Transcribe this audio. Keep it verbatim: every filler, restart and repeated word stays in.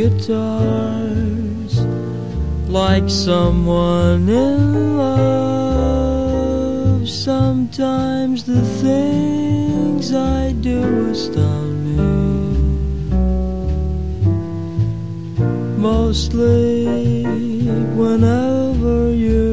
guitars like someone in love. Sometimes the things I do astound me. Mostly whenever you